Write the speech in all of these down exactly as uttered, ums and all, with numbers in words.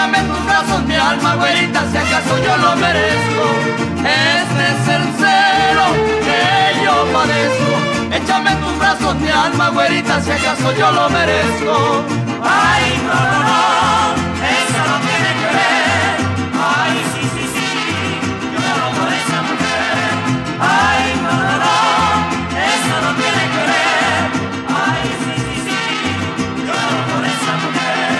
Échame en tus brazos mi alma, güerita, si acaso yo lo merezco. Este es el celo que yo padezco. Échame en tus brazos mi alma, güerita, si acaso yo lo merezco. Ay, no, no, no, eso no tiene que ver. Ay, sí, sí, sí, yo lloro por esa mujer. Ay, no, no, no, eso no tiene que ver. Ay, sí, sí, sí, yo lloro por esa mujer.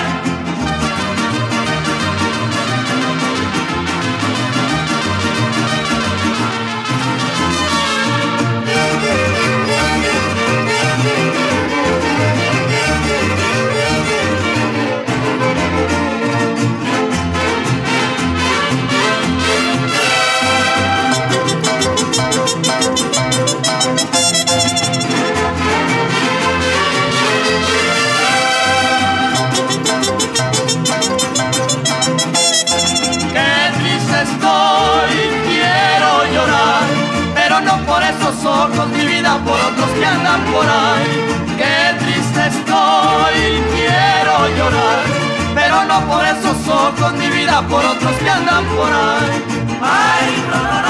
Por esos ojos mi vida, por otros que andan por ahí. Qué triste estoy, quiero llorar, pero no por esos ojos mi vida, por otros que andan por ahí. Ay, no, no, no.